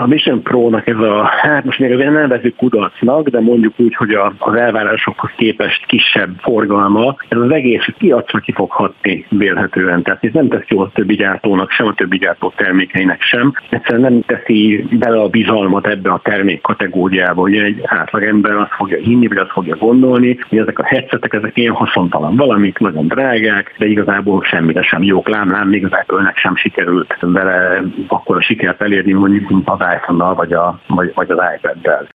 A Vision Pro-nak ez most még azért nem nevezzük kudarcnak, de mondjuk úgy, hogy az elvárásokhoz képest kisebb forgalma, ez az egész piacra ki fog hatni vélhetően. Tehát ez nem tesz jó a többi gyártónak sem, a többi gyártó termékeinek sem. Egyszerűen nem teszi bele a bizalmat ebbe a termék kategóriába, hogy egy átlag ember azt fogja hinni, vagy azt fogja gondolni, hogy ezek a headsetek, ezek ilyen haszontalan valamik, nagyon drágák, de igazából semmire sem jók. Lám még az Apple-nek sem sikerült vele akkor a sikert elérni, mondjuk az iPhone-nal vagy az iPad-del.